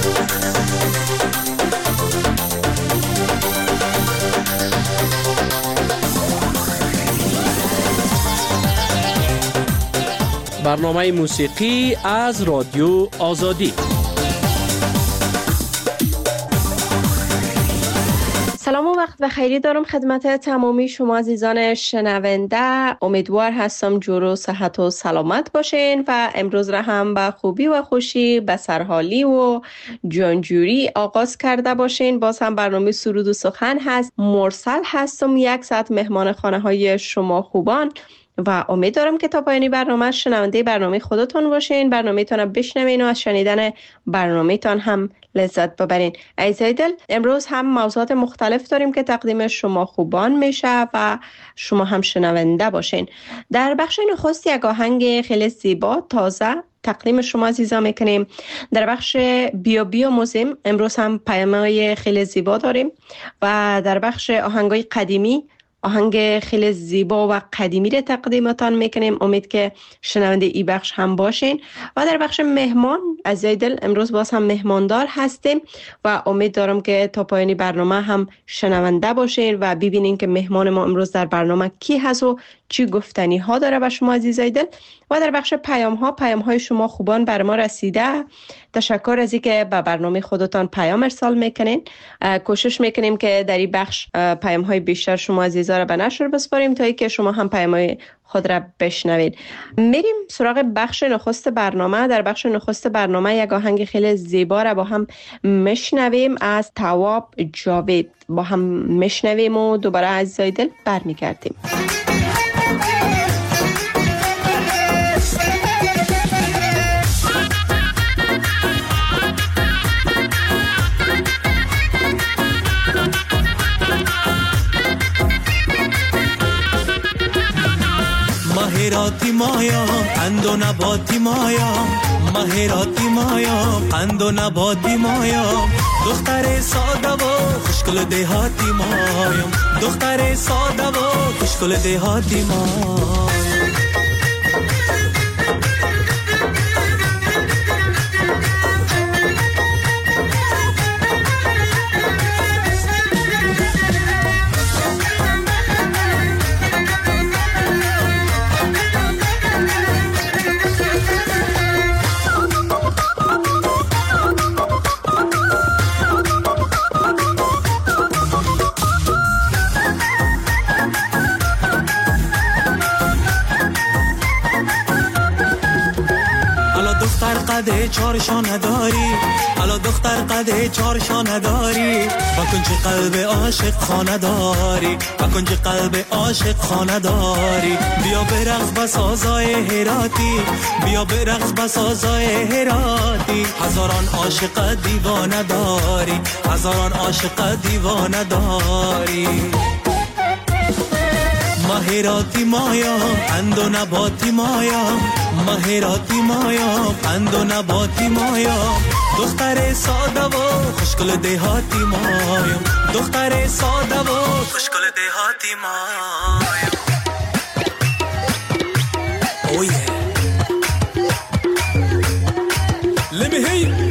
برنامه موسیقی از رادیو آزادی. سلام و وقت بخیری دارم خدمت تمامی شما عزیزان شنونده. امیدوار هستم جور و صحت و سلامت باشین و امروز را هم به خوبی و خوشی به سرحالی و جانجوری آغاز کرده باشین. باز هم برنامه سرود و سخن هست. مرسل هستم، 1 ساعت مهمان خانه های شما خوبان و امید دارم که تا پایانی برنامه شنونده برنامه خودتون باشین، برنامه تان بشنوین و از شنیدن برنامه تان هم لذت ببرین. عزیزای دل، امروز هم موضوعات مختلف داریم که تقدیم شما خوبان میشه و شما هم شنونده باشین. در بخش نخست یک آهنگ خیلی زیبا تازه تقدیم شما عزیزان میکنیم. در بخش بیا بیا موزیم امروز هم پیام‌های خیلی زیبا داریم و در بخش آهنگای قدیمی آهنگ خیلی زیبا و قدیمی رو تقدیمتان میکنیم. امید که شنونده ای بخش هم باشین. و در بخش مهمان عزیزای دل امروز باز هم مهماندار هستیم و امید دارم که تا پایانی برنامه هم شنونده باشین و ببینین که مهمان ما امروز در برنامه کی هست و چی گفتنی ها داره به شما عزیزای دل. و در بخش پیام های شما خوبان بر ما رسیده. تشکر از اینکه به برنامه خودتان پیام ارسال میکنین. کوشش میکنیم که در این بخش پیام های بیشتر شما عزیزا را به نشر بسپاریم تا اینکه شما هم پیام های خود را بشنوید. میریم سراغ بخش نخست برنامه. در بخش نخست برنامه یک آهنگ خیلی زیبا را با هم میشنویم از تواب جاوید. با هم میشنویم و دوباره عزیزای دل برمیگردیم. مهراتی مایا قند و نباتی مایا، مهراتی مایا قند و نباتی مایا، دختر ساده و خوشگل دهاتی مایا، دختر ساده و خوشگل دهاتی مایا. قده چارشا نداری، حالا دختر قده چارشا نداری، بکن چه قلب عاشق خانه داری، بکن چه قلب عاشق خانه داری. بیا برقص بسازای هراتی، بیا برقص بسازای هراتی. هزاران عاشق دیوانه داری، هزاران عاشق دیوانه داری. مهراتی مایا قند و نباتی مایا، مهراتی مایا قند و نباتی مایا، دختر ساده و خوشگل دهاتی مایا، دختر ساده و خوشگل دهاتی مایا. Oh yeah. Let me hear you.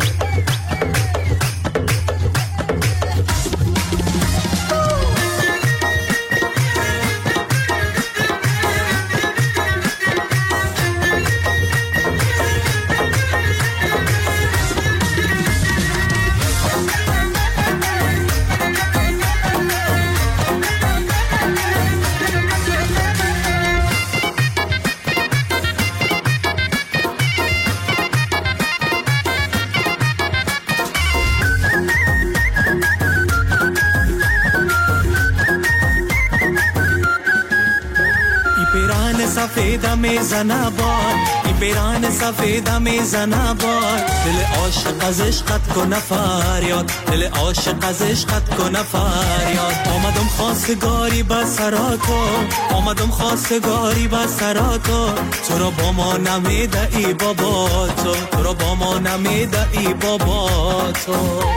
سفیدا میزنه بار، این پیران سفیدا میزنه بار، دل عاشق از عشقت کنه فریاد، دل عاشق از عشقت کنه فریاد. آمدم خواستگاری به سراتو، آمدم خواستگاری به سراتو، تو را با ما نمیده ای بابا تو، تو را با ما نمیده ای بابا تو.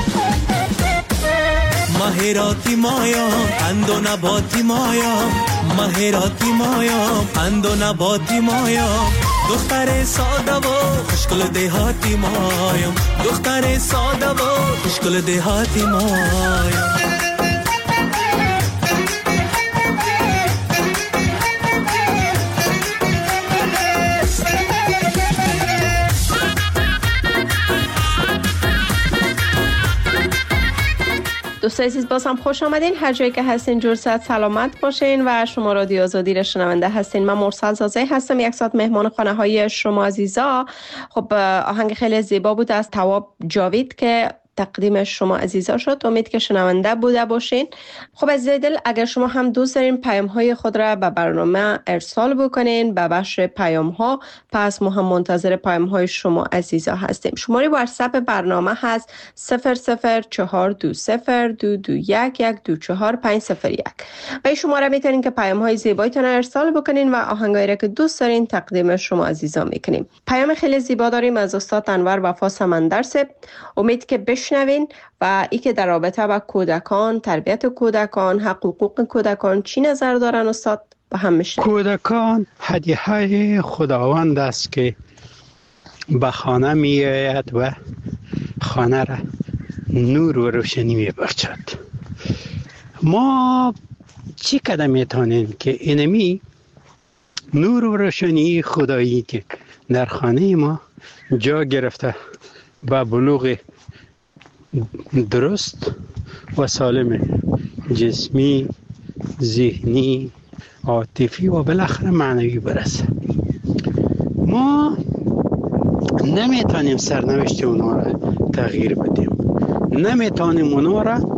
مهراتی مایا قند و نباتی مایا، مهراتی مایا قند و نباتی مایا، دختر ساده و خوشگل دهاتی مایم، دختر ساده و خوشگل دهاتی مایم. دوستان عزیز باز هم خوش آمدین، هر جایی که هستین جور صحت سلامت باشین و شما رادیو آزادی را شنونده هستین. من مرسل زازه هستم، یک ساعت مهمان خانه های شما عزیزا. خب آهنگ خیلی زیبا بود از تواب جاوید که تقدیم شما عزیزا شد. امید که شنونده بوده باشین. خب عزیزای دل، اگر شما هم دوست دارین پیام های خود را به برنامه ارسال بکنین به بخش پیام ها، پس ما هم منتظر پیام های شما عزیزا هستیم. شماره واتساپ برنامه هست 004202211240501. به این شماره میتونین که پیام های زیبایتون ارسال بکنین و آهنگایی را که دوست دارین تقدیم شما عزیزا میکنیم. پیام خیلی زیبا داریم از استاد انور وفا سمندر صاحب. امید که بشنوین و ای که در رابطه با کودکان، تربیت کودکان، حقوق کودکان چی نظر دارن استاد با هم میشن. کودکان هدیه خداوند است که به خانه می آید و خانه را نور و روشنی می بخشد. ما چی کده میتونیم که اینمی نور و روشنی خدایی که در خانه ما جا گرفته و بلوغ درست و سالم جسمی، ذهنی، عاطفی و بالاخره معنوی برسه. ما نمیتونیم سرنوشت اونا را تغییر بدیم، نمیتونیم اونا را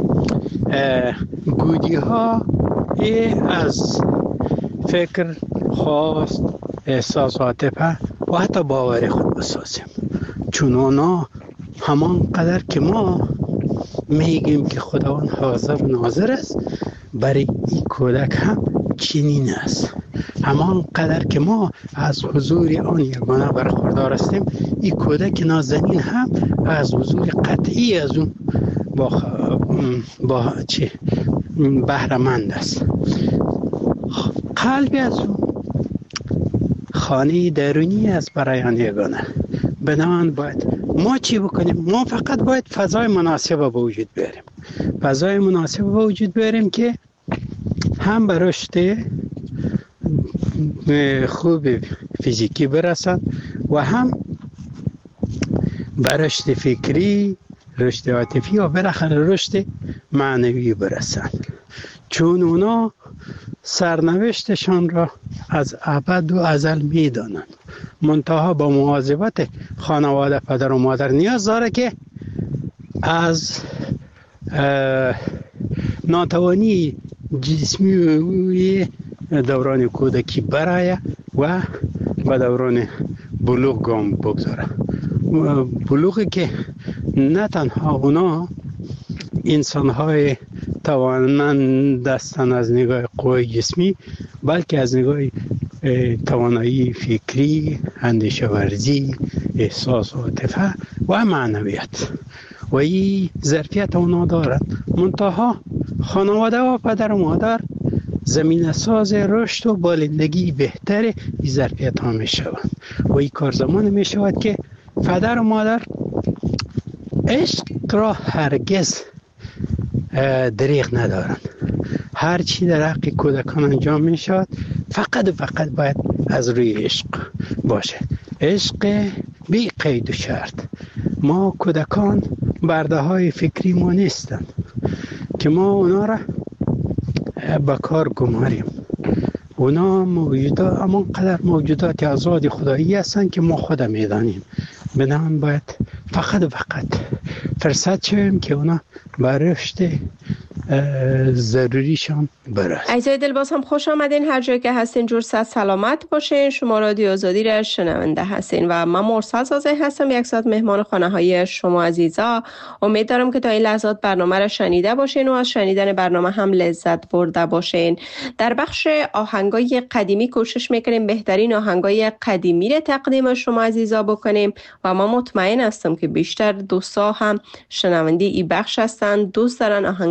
گودی ها از فکر، خواست، احساس، عاطفه و حتی باور خود بسازیم، چون اونا همان قدر که ما میگیم که خداوند حاضر و ناظر است، برای این کودک هم چنین است. همان قدر که ما از حضور آن یگانه برخوردار هستیم، این کودک نازنین هم از حضور قطعی از اون با بهره مند است. قلبی از اون خانه درونی است برای آن یگانه. بنابراین باید ما چی بکنیم؟ ما فقط باید فضای مناسب به وجود بیاریم. فضای مناسب به وجود بیاریم که هم به رشد خوب فیزیکی برسن و هم به رشد فکری، رشد عاطفی و بالاخره رشد معنوی برسن، چون اونا سرنوشتشان را از ابد و ازل میدانند. منتها با مواظبت خانواده، پدر و مادر نیاز داره که از ناتوانی جسمی دوران کودکی برای و به دوران بلوغ گام بگذاره. بلوغی که نه تنها اونا انسان‌های توانمند هستند از نگاه قوای جسمی، بلکه از نگاه توانایی فکری، اندیشه ورزی، احساس و عاطفه و معنویت و این ظرفیت اونا دارند. منتها خانواده و پدر و مادر زمین ساز رشد و بالندگی بهتر این ظرفیت ها می شوند و این کار زمان می شود که پدر و مادر عشق را هرگز دریغ ندارند. هر چی در حق کودکان انجام می شود فقط باید از روی عشق باشه، عشق بی قید و شرط. ما کودکان برده های فکری ما نیستند که ما اونا را به کار گماریم. اونا موجودات اما قدر موجودات آزاد خدایی هستند که ما خود میدانیم. بنابراین باید فقط فرصت شویم که اونا به رشد ضروریشان برسه. عزیزای دل باز هم خوش آمدین، هر جایی که هستین جور صحت سلامت باشین. شما رادیو آزادی را شنونده هستین و من مرسل زازه هستم، یک ساعت مهمان خانه های شما عزیزا. امید دارم که تا این لحظات برنامه را شنیده باشین و از شنیدن برنامه هم لذت برده باشین. در بخش آهنگای قدیمی کوشش میکنیم بهترین آهنگای قدیمی را تقدیم شما عزیزا بکنیم و من مطمئن هستم که بیشتر دوستا هم شنونده این بخش هستن، دوست دارن آهنگای قدیمی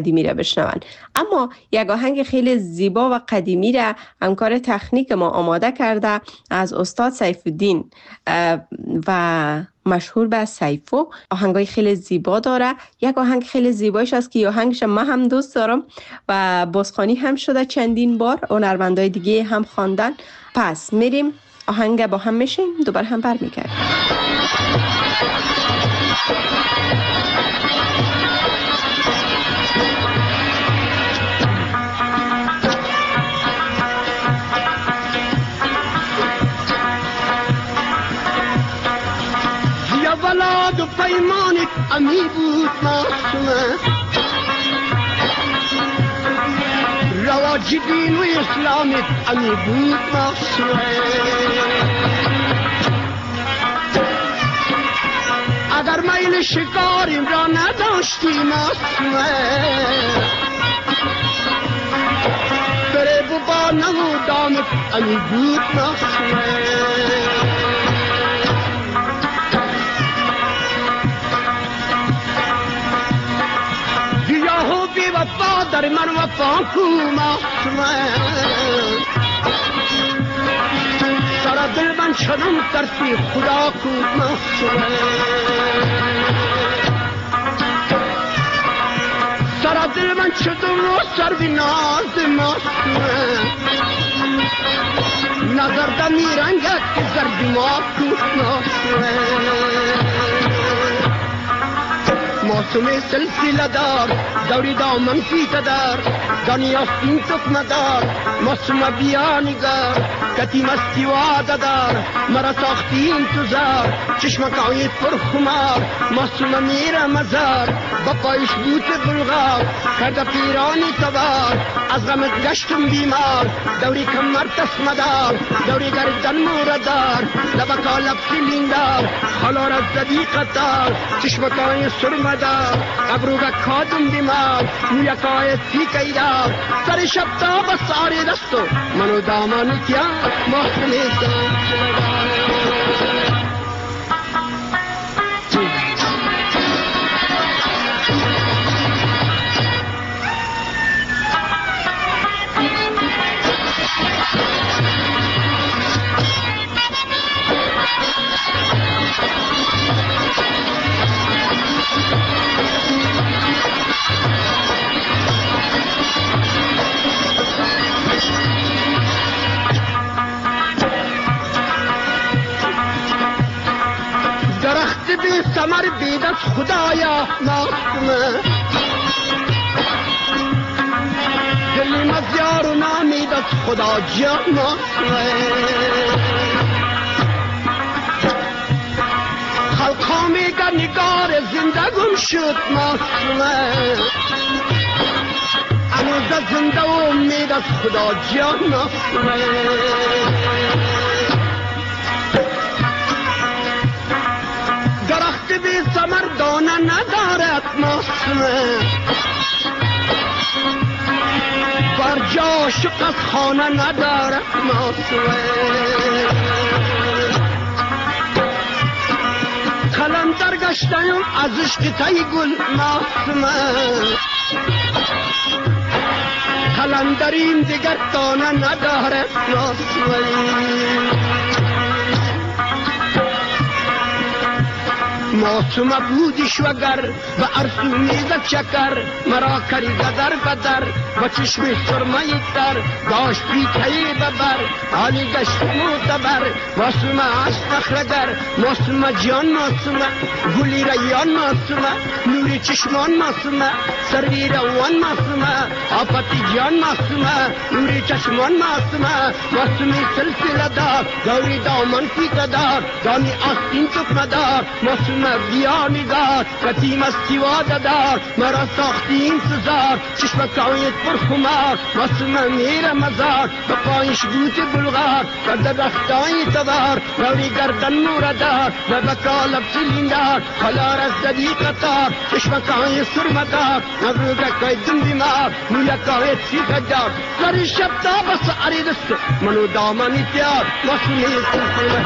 قدیمی را بشنوند. اما یک آهنگ خیلی زیبا و قدیمی را همکار تکنیک ما آماده کرده از استاد سیف الدین و مشهور به سیفو. آهنگای خیلی زیبا داره. یک آهنگ خیلی زیبایش است که آهنگش من هم دوست دارم و بازخوانی هم شده چندین بار، هنرمندای دیگه هم خواندن. پس میریم آهنگ با هم میشیم، دوباره هم برمیگردیم. ولاد و پیمانت امی بود معصومه، رواج دین و اسلامت امی بود معصومه. اگر میل شکاریم را نداشتی معصومه، بره با نمودامت امی بود معصومه. وفا در من وفا کو معصومه، سر دل من شدم ترسی خدا کو معصومه. سر دل من شدم و سر بی ناز معصومه، نظر دمی رنگت که زردی ما کو معصومه. معصومه سلسله دار دوری دامن پیت دار، دانی آستین تکمه دار، معصومه بیا نگار، کتی مستی واده دار، مرا ساختی انتظار، چشمکایت پر خمار، معصومه میره مزار، با پایش بوت بلغار، کرده پیرانی تبار، از غمت گشتم بیمار، دوری کمر تسمه دار، دوری گردن موردار، لبکا لب سیلیندار، خالار از زدی قطار، چشمکای سرمه دار، ابروگا کادم بیمار، مویکای سیکی دار، سر شب تا بساری دستو منو دامانی کیا محسنی دار. بی ثمر بید از خدایا معصومه، دلی مزیار و نامید از خدا جا معصومه. خلقا میگه نگار زندگم شد معصومه، انوز زنده و امید از خدا جا معصومه. درخت بی ثمر دانه ندارد معصومه، بر جا عاشق از خانه ندارد معصومه. قلندر گشتم از عشق تای گل معصومه، قلندریم دیگر دانه ندارد معصومه. معصومه بودیش وگر و ارسو میزد شکر، مرا کریده در بدر و چشم سرمه تر، داشت پیتهی ببر حالی گشت معتبر. معصومه از فخرگر، معصومه جان، معصومه گلی ریان، معصومه نوری چشمان، معصومه سروی روان، معصومه آفتی جان، معصومه نوری چشمان، معصومه. معصومه سلسله دار دوری دامن پیته دار، دانی آستین تکمه دار، معصومه بیا نگار، کتیم استی واده دار، مرا ساختی انتظار، چشمکایت پر خمار، معصومه میره مزار، به پایش گوت بلغار، کرده رختای تبار، روی گردن موردار، لبکا لب سیلیندار، خلار از زدی قطار، چشمکای سرمدار، نبروگکای دن بیمار، مویکای سیخ دار، سر شب تا بس عری دست منو دامانی تیار، معصومه سلسله.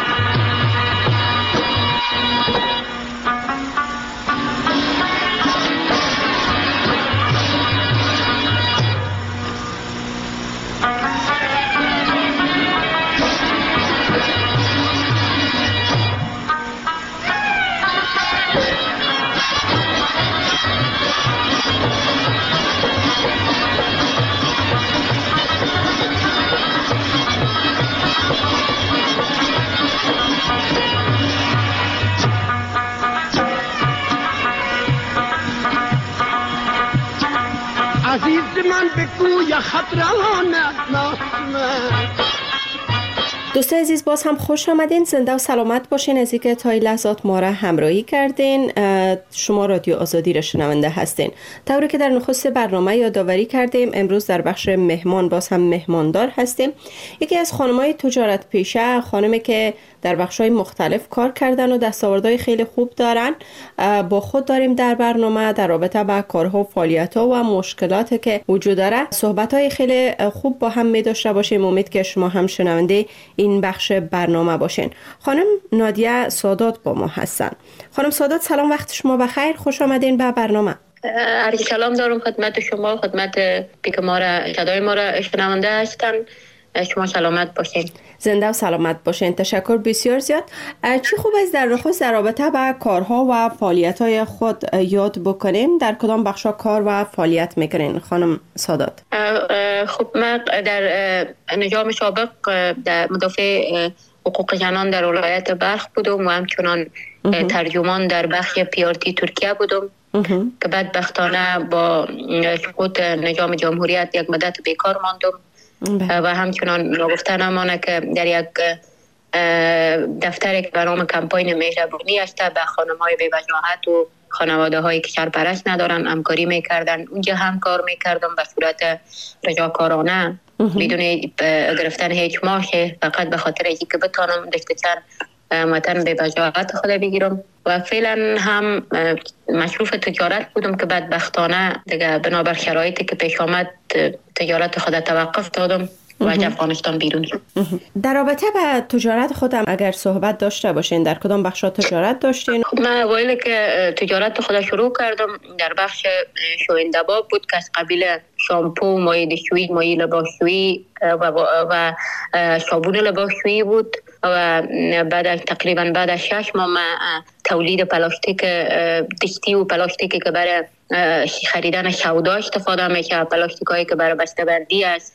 من بگوی خط روانه. دوستان عزیز باز هم خوش آمدین، زنده و سلامت باشین. از اینکه تا این لحظات ما را همراهی کردین. شما رادیو آزادی را شنونده هستین. طوری که در نخست برنامه یادآوری کردیم، امروز در بخش مهمان باز هم مهماندار هستیم. یکی از خانم‌های تجارت پیشه، خانمی که در بخش‌های مختلف کار کردن و دستاوردهای خیلی خوب دارن، با خود داریم در برنامه در رابطه با کارها و فعالیت‌ها و مشکلاتی که وجود داره صحبت‌های خیلی خوب با هم می داشته باشیم. امید که شما هم شنونده این بخش برنامه باشین. خانم نادیه سادات با ما هستن. خانم سادات سلام، وقت شما بخیر، خوش آمدین به برنامه. عرض سلام دارم خدمت شما، خدمت پیک ما را، صدای ما را شنونده هستن. شما سلامت باشین. زنده و سلامت باشین. تشکر بسیار زیاد. چی خوب است در نخست در رابطه با کارها و فعالیت‌های خود یاد بکنین؟ در کدام بخش‌ها کار و فعالیت میکنین خانم سادات؟ خب من در نظام سابق در مدافع حقوق زنان در ولایت بلخ بودم و همچنان ترجمان در بخش پیارتی ترکیه بودم که بدبختانه با سقوط نظام جمهوریت یک مدت بیکار ماندم و همچنان نگفته نمانه که در یک دفتری که به نام کمپاین مهربانی است به خانم‌های بی‌وجاهت و خانواده‌هایی که سرپرست ندارن همکاری میکردن. اونجا هم کار میکردم به صورت رضاکارانه بدون گرفتن هیچ ماشه، فقط به خاطر اینکه بتانم دفتر متن بی‌وجاهت خود بگیرم و فعلا هم مصروف تجارت بودم که بدبختانه دیگه بنابر شرایطی که پیش آمد تجارت خود توقف دادم و از افغانستان بیرون. در رابطه با تجارت خودم اگر صحبت داشته باشین، در کدام بخش تجارت داشتین؟ من اوایل که تجارت خود شروع کردم در بخش شویندباب بود که از قبیل شامپو، مایع دستشویی، مایع لباسشویی و صابون لباسشویی بود و تقریبا بعد از 6 ماه تولید پلاستیک دستی و پلاستیکی که برای خریدن سودا استفاده میشه، پلاستیک هایی که برای بسته بندی است،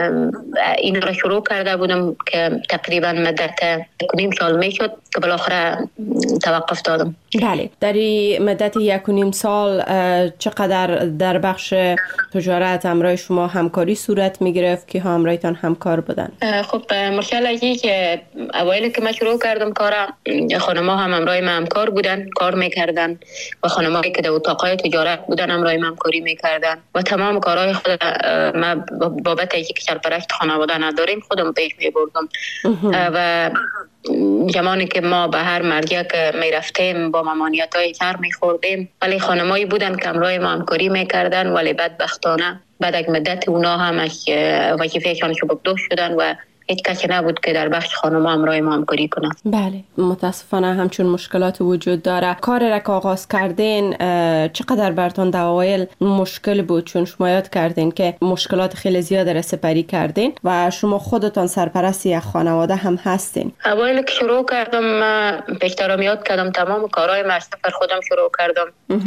این را شروع کرده بودم که تقریبا مدت 1.5 سال میشد که بالاخره توقف دادم. بله، در این مدت 1.5 سال چقدر در بخش تجارت همراه شما همکاری صورت میگرفت که همراهتان همکار بودن؟ خب مشکل ازی که اوایل که من شروع کردم کارم، خانم‌ها هم همراه من همکار بودن، کار میکردن و خانم‌هایی که در اتاقای تجارت بودن همراه من همکاری میکردن و تمام کارهای خود من بابت اینکه سرپرست خانواده نداریم خودم پیش میبردم و زمانی که ما به هر مرجع که میرفتیم با ممانعت‌های سر میخوردیم، ولی خانمایی بودن که همراه ما همکاری میکردن، ولی بدبختانه بعد از مدت اونا هم از وظیفه‌شان سبکدوش شدن و هیچ کسی نبود که در بخش خانم‌ها همراه ما همکاری کنه. بله، متاسفانه همچون مشکلات وجود داره. کار را که آغاز کردین چقدر براتون در اوایل مشکل بود؟ چون شما یاد کردین که مشکلات خیلی زیاد را سپری کردین و شما خودتان سرپرست یک خانواده هم هستین. اوایل که شروع کردم پیشترم یاد کردم تمام کارهای مستقر خودم شروع کردم.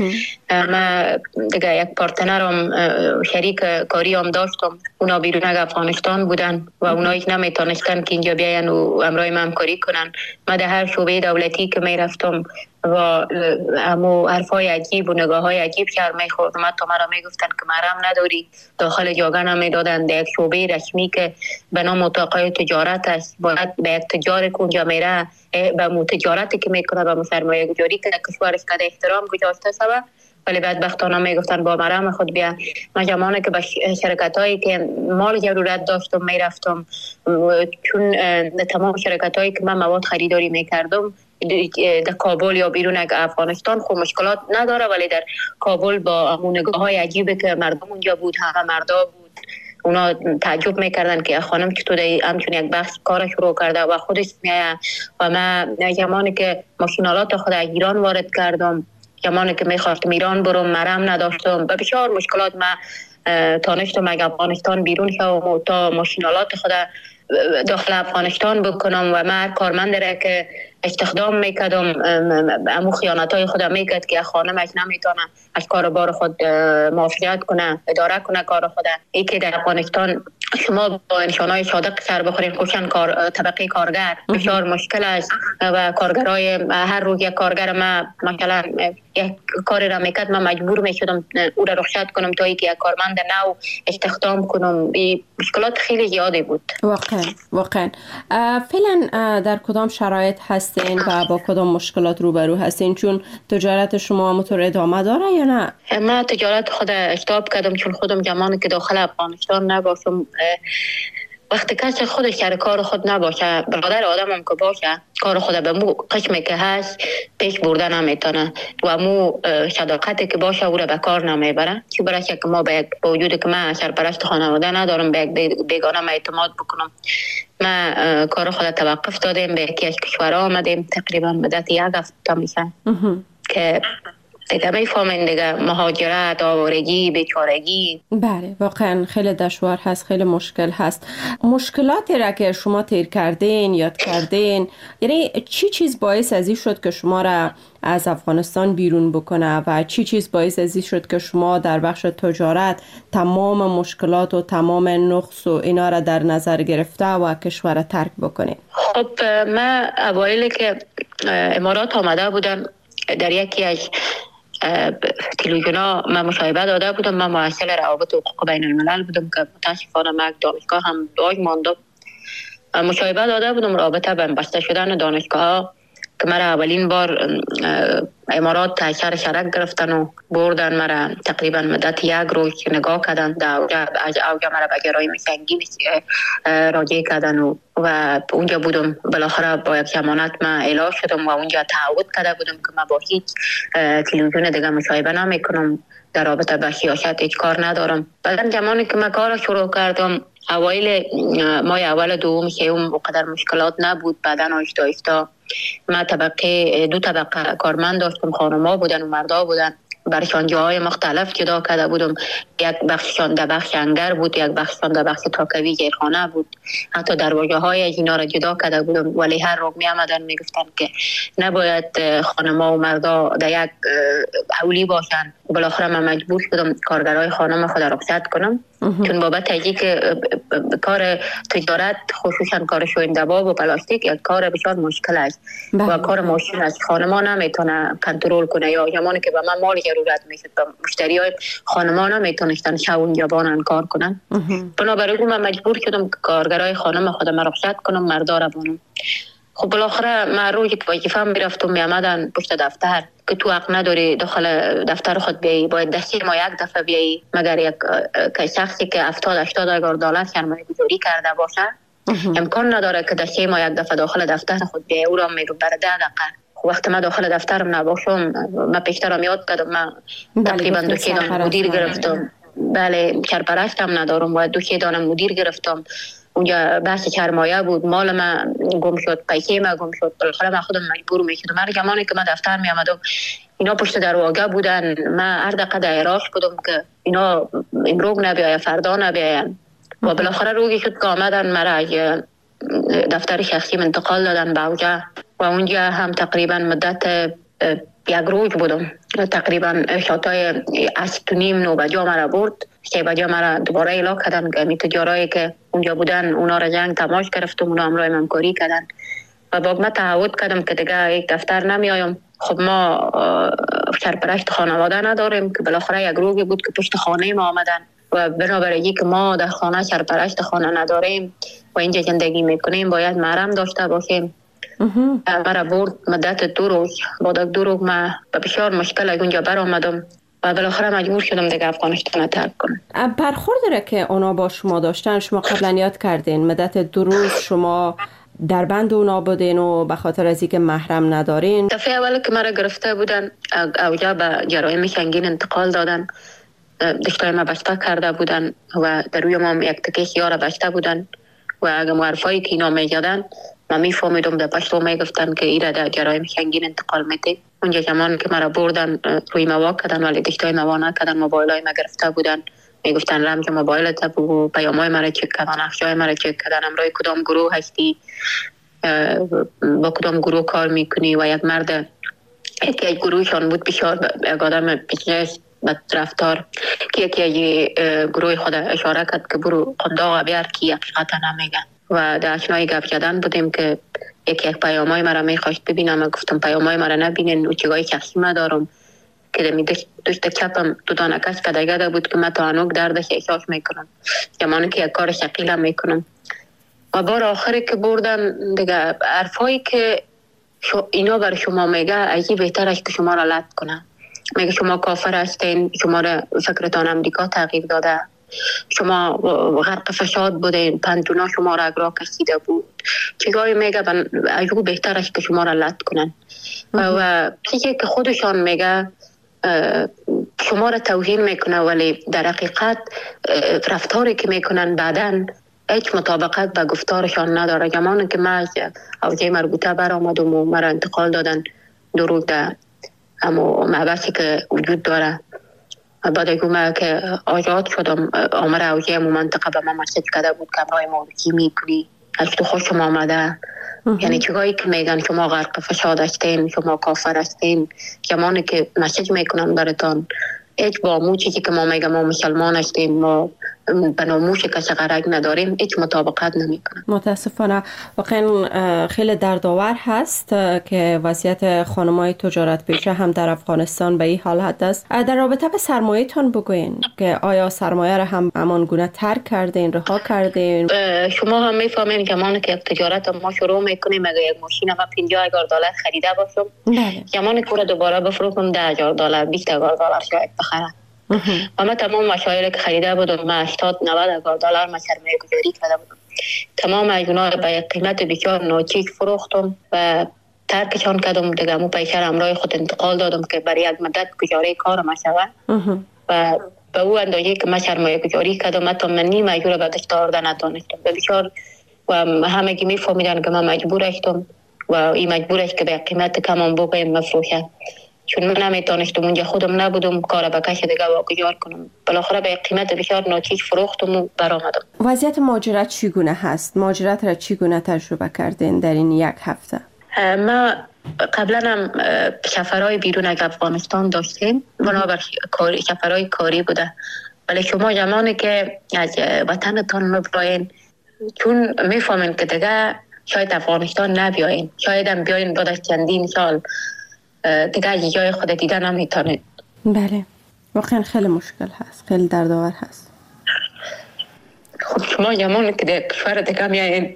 من دیگه یک پارتنرم شریک کاری هم داشتم، اونا بیرون از افغانستان بودن و اونا تانستن که اینجا بیاین و همراه من همکاری کنن. من در هر شعبه دولتی که می رفتم و همو حرفای عجیب و نگاه های عجیب شهر می خوردم. حتی مرا می گفتن که محرم نداری، داخل جاگن هم می دادن در یک شعبه رسمی که به نام اتاقای تجارت است، باید به یک تجار که اونجا میره به مو تجارتی که میکنه به سرمایه گذاری که کشورش که احترام گذاشته شود، ولی بدبختانه میگفتن با مرام خود بیا. من زمانی که به شرکت هایی که مال ضرورت داشتم میرفتم، چون تمام شرکت هایی که من مواد خریداری میکردم در کابل یا بیرون از افغانستان خب مشکلات نداره، ولی در کابل با همون نگاه های عجیبه که مردم اونجا بود، همه مردا بود، اونا تعجب میکردن که خانم چطور همچون یک بخش کار شروع کرده و خودش میایه. و من زمانی که ماشینالات خود از ایران وارد کردم، زمانی که میخواستم ایران برم مرم نداشتم و بسیار مشکلات من تانستم از افغانستان بیرون شوم و تا ماشینالات خود داخل افغانستان بکنم و من کارمند را که استخدام میکردم امو خیانتای خودم میکرد که خانمش نمیتونه از کاربار خود محافظت کنه، اداره کنه کار خود. ای که در افغانستان شما با انسان‌های صادق سر بخورین، خصوصا طبقه کارگر بسیار مشکل است و کارگرای هر روز یک کارگر ما مثلا یک کاری را میکرد، من مجبور میشدم او را رخصت کنم تا اینکه یک کارمند نو استخدام کنم. مشکلات خیلی زیادی بود. واقعا فعلا در کدام شرایط هستین و با کدام مشکلات روبرو هستین؟ چون تجارت شما همونطور ادامه داره یا نه؟ من تجارت خود استاپ کردم، چون خودم زمانی که داخل افغانستان نباشم، وقتی کسی خودش سر کار خود نباشه، برادر آدم هم که باشه، کار خود به مو قسمی که هست پیش برده نمیتونه و مو صداقتی که باشه او را به کار نمیبره. چی برای که ما با وجود که من سرپرست خانواده ندارم، به بیگانه اعتماد بکنم، ما کار خود توقف دادیم، به یکی از کشورها آمدیم، تقریبا مدت 1 هفته میشه که دیگه میفهمین دیگه مهاجرت، آوارگی، بیچارگی. بله واقعا خیلی دشوار هست، خیلی مشکل هست. مشکلاتی را که شما تیر کردین، یاد کردین، یعنی چی چیز باعث ازی شد که شما را از افغانستان بیرون بکنه و چی چیز باعث ازی شد که شما در بخش تجارت تمام مشکلات و تمام نقص و اینا را در نظر گرفته و کشور را ترک بکنین؟ خب من اوایل که امارات آمده بودم، در یکی از تلویزیونا من مصاحبه داده بودم. من محصل روابط حقوق بین الملل بودم که متاسفانه من دانشگاه هم باج ماندم. مصاحبه داده بودم رابطه به بسته شدن دانشگاه ها که مرا اولین بار امارات تایسر شرک گرفتن و بردن مرا، تقریبا مدت 1 روز نگاه کردن، از اوجه مرا به جرایم سنگین راجع کردن و اونجا بودم. بالاخره با یک ضمانت من اعلام شدم و اونجا تعهد کرده بودم که من با هیچ تلویزیون دیگه مصاحبه نمیکنم، در رابطه با سیاست هیچ کار ندارم. بعد زمانی که من کار شروع کردم، اوایل ماه اول دوم سوم اونقدر مشکلات نبود. بعدا آهسته ما دو طبقه کارمند داشتم، خانم‌ها بودن و مردا بودن، برشان جاهای مختلف جدا کرده بودم. یک بخششان در بخش انگر بود، یک بخششان در بخش تاکوی جیرخانه بود، حتی دروازه های از اینا را جدا کرده بودم. ولی هر روز می آمدن می گفتن که نباید خانم‌ها و مردا در یک اولی باشن. بالاخره من مجبور شدم کارگرای خانم خود رخصت کنم، چون بابت اینکه که کار تجارت، خصوصا کار شوینده‌باب و پلاستیک، یک کار بسیار مشکل است و کار ماشین است. خانم‌ها نمیتونه کنترل کنه، یا زمانی که به من مال ضرورت میشد مشتریای خانم‌ها نمیتونستن شب اونجا بانن کار کنن. بنابراین من مجبور شدم که کارگرای خانم خودم رخصت کنم، مردا را بانم. خب بالاخره من روزی که وظیفه میرفتم میامدن پشت دفتر که تو حق نداری داخل دفتر خود بیایی، باید دستی ما 1 دفعه بیایی، مگر یک شخصی که 70-80 هزار دلار سرمایه گذاری کرده باشه امکان نداره که دستی ما 1 دفعه داخل دفتر خود بیایی. او را میگو برای 10 دقیقه. وقتی من داخل دفترم نباشم، من پیشترم یاد کردم، من تقریبا 2 دانه مدیر گرفتم. بله سرپرستم ندارم، باید 2 دانه مدیر گرفتم. اونجا بحث سرمایه بود، مال من گم شد، پیسه من گم شد. بالاخره من خودم مجبور میشدم. هر زمانی که من دفتر می آمدم اینا پشت دروازه بودن، من هر دقیقه در اراش بودم که اینا امروز نبیاید، فردا نبیاید. و بالاخره روزی شد که آمدن مرا از دفتر شخصی انتقال دادن به اوجه و اونجا هم تقریبا مدت 1 روز بودم. تقریبا شاتای 8:30 9 بجه مرا برد، 3 بجه مرا دوباره اعلام کردن که تجارایی که اونجا بودن اونا را جنگ تماش گرفتم، اونا همراه من کاری کردن و با من تعهد کردم که دیگه یک دفتر نمیایم. خب ما سرپرست خانواده نداریم که بالاخره 1 روزی بود که پشت خانه ما آمدن و بنابراین که ما در خانه سرپرست خانه نداریم و اینجا زندگی میکنیم، باید محرم داشته باشیم. مرا برد مدت 2 روز. بعد 2 روز من به بسیار مشکل از اونجا بر آمدم و بالاخره مجبور شدم دیگه افغانستان ترک کنم. برخورد را که اونا با شما داشتن، شما قبلا یاد کردین مدت 2 روز شما در بند اونا بودین و به خاطر از اینکه محرم ندارین. دفعه اول که مرا گرفته بودن اوجا به جرایم سنگین انتقال دادن، دشتای ما بسته کرده بودن و در روی ما یک تکه سیاه بسته بودن و اگه معرفایی که اینا می‌زدن من میفهمیدم در پشت رو میگفتن که ایره در جرایم سنگین انتقال میده. اونجا زمان که مرا بردن روی موا کردن ولی دشتای موا نکردن، موبایلای ما گرفته بودن، میگفتن رمز موبایلت بگو، پیامای مرا چک کردن، نقشای مرا چک کردن، امروز کدام گروه هستی، با کدام گروه کار میکنی. و یک مرد یکی از گروهشان بود بسیار یک آدم بیزنس رفتار که یکی گروه خود اشاره کرد که برو قنداق بیار که حقیقتا نمیگه و در اشنای گپ زدن بودیم که یک پیامای مرا میخواست ببینم. گفتم پیامای مرا نبینین و چیزای شخصی ما دارم که می دوست چپم تو دانکش کدگه بود که من تا انوک دردش احساس میکنم زمانی که یک کار شقیلم میکنم. و بار آخری که بردم دیگه حرفایی که اینا بر شما میگه ازی بهتر است که شما را لط کنه. میگه شما کافر هستین، شما را فکرتان امریکا تغییر داده، شما غرق فساد بودین، پنجونا شما را اگرا کشیده بود. چیزایی میگه ازو بهتر است که شما را لط کنن. و چیزی که خودشان میگه شما را توهین میکنه ولی در حقیقت رفتاری که میکنن بعدن هیچ مطابقت با گفتارشان نداره. زمانی که من از حوزه مربوطه برآمدم و مرا انتقال دادن دروغ ده اما محبسی که وجود داره. بعد از اون که آزاد شدم آمر حوزه مو منطقه به من مسیج کرده بود که امرای مورچی میکنی از تو خوشم آمده. یعنی چیزایی که میگن شما غرق فساد هستین، شما کافر هستین، زمانی که مسیج میکنن براتان هیچ با مو چیزی که ما میگم ما مسلمان هستیم، ما به ناموش کسی غرق نداریم، هیچ مطابقت نمیکنه. متاسفانه واقعا خیلی دردآور هست که وضعیت خانمای تجارت پیشه هم در افغانستان به این حالت است. در رابطه به سرمایه تان بگوین که آیا سرمایه را هم همان گونه ترک کردین، رها کردین؟ شما هم میفهمین زمانی که یک تجارت ما شروع میکنیم اگه یک ماشین ما $50,000 خریده باشم، زمانی که دوباره بفروشم $10,000 $20,000 شاید بخرم. و من تمام مشاغلی که خریده بودم من $80,000-$90,000 من سرمایه گذاری کرده بودم. تمام ایونا به یک قیمت بسیار ناچیز فروختم و ترکشان کردم. دیگه مو پیسه را همراه خود انتقال دادم که برای یک مدت گزاره کارم شود و به او اندازه که من سرمایه گذاری کردم حتی من نیم ایو را به دست آورده نتونستم. بسیار و همگی میفهمیدن که من مجبور هستم و این مجبور است که به قیمت کم بگویم مفروشه، چون من نمیتونستم اونجا خودم نبودم کار به کسی دیگه واگذار کنم. بالاخره به قیمت بسیار ناچیز فروختم و برآمدم. وضعیت مهاجرت چگونه هست؟ مهاجرت را چگونه تجربه کردین در این یک هفته؟ ما قبلا هم سفرهای بیرون از افغانستان داشتیم، بنابر سفرهای کاری بوده. ولی شما زمانی که از وطنتان مبراین چون میفهمین که دیگه شاید افغانستان نبیاین، شاید هم بیاین بعد از چندین سال دیگه از جای خود دیده نمیتونید. بله واقعا خیلی مشکل هست، خیلی دردآور هست. خب شما زمانی که در کشور دیگه میایین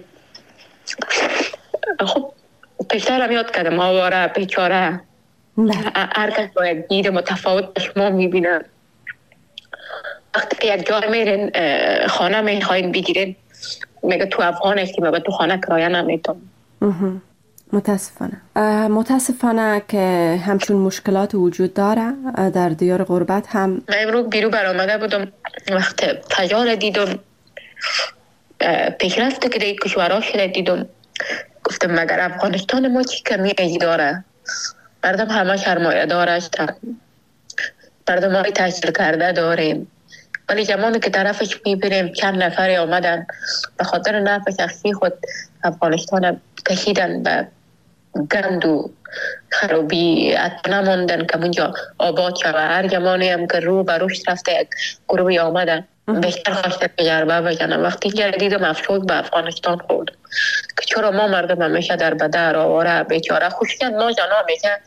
خب پیشتر هم یاد کردم آواره بیچاره هر کس با یک دید متفاوت شما میبینن. وقتی که یک جای میرین خانه میخواین بگیرین میگه تو افغان هستیم و تو خانه کرایه نمیتون. متاسفانه که همچون مشکلات وجود داره در دیار غربت هم. من امروز بیرون برآمده بودم وقت فجار دیدم پیشرفت که در کشورها شده دیدم گفتم مگر افغانستان ما چی کمی ایجی داره؟ مردم همه سرمایه دار هستن، مردم های تحصیل کرده داریم، ولی زمانی که طرفش میبینیم چند نفر آمدن به خاطر نفع شخصی خود افغانستان کشیدن به گند و خرابی حتی نماندن که منجا آباد شود. هر زمانی هم که رو به رشد رفته یک گروهی آمدن بهتر خواسته تجربه بزنم. وقتی دیدم افسوس به افغانستان خوردم که چرا ما مردم همیشه در بدر آواره بیچاره خصوصا ما جنا همیشه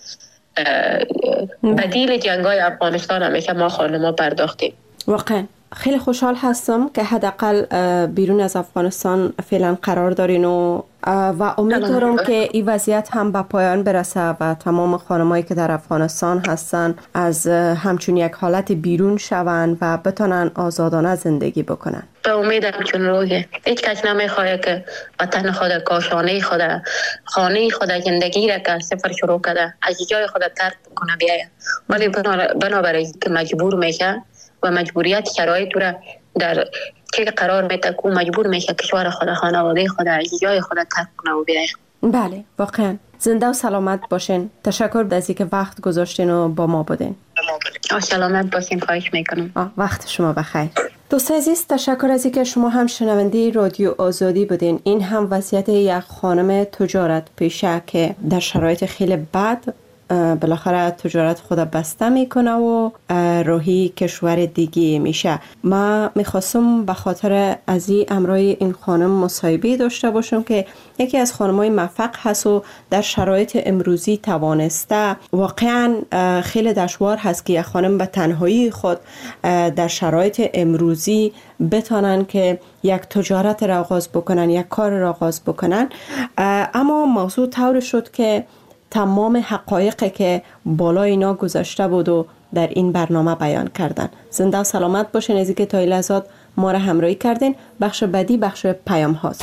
بدیل جنگای افغانستان همیشه ما خانما پرداختیم. واقعا خیلی خوشحال هستم که حداقل بیرون از افغانستان فعلا قرار دارین و امید دارم که این وضعیت هم به پایان برسه و تمام خانمایی که در افغانستان هستن از همچون یک حالت بیرون شوند و بتونن آزادانه زندگی بکنن. به امیدم چون روحه هیچ کس نمیخواد که وطن خود، کاشانه خود، خانه خود، زندگی را که صفر شروع کرده از جای خود ترک کنه بیایه، ولی بنابراین که مجبور میشه و مجبوریت شرایط را در که قرار میده که مجبور میشه کشور خود، خانواده خود از جای خود ترک کنه و بیایه. بله واقعا زنده و سلامت باشین. تشکر از اینکه وقت گذاشتین و با ما بودین. سلامت باشین، خواهش میکنم. وقت شما بخیر. دوست عزیز تشکر از اینکه شما هم شنونده رادیو آزادی بودین. این هم وضعیت یک خانم تجارت پیشه که در شرایط خیلی بد بالاخره تجارت خود بسته میکنه و راهی کشور دیگه میشه. ما میخواستم به خاطر از این امرای این خانم مصاحبه داشته باشم که یکی از خانمای موفق هست و در شرایط امروزی توانسته. واقعا خیلی دشوار هست که یک خانم به تنهایی خود در شرایط امروزی بتانن که یک تجارت را آغاز بکنن، یک کار را آغاز بکنن. اما موضوع طور شد که تمام حقایقی که بالای اینا گذاشته بود و در این برنامه بیان کردن. زنده و سلامت باشین از اینکه تا این لحظات ما را همراهی کردین. بخش بعدی بخش پیام هاست.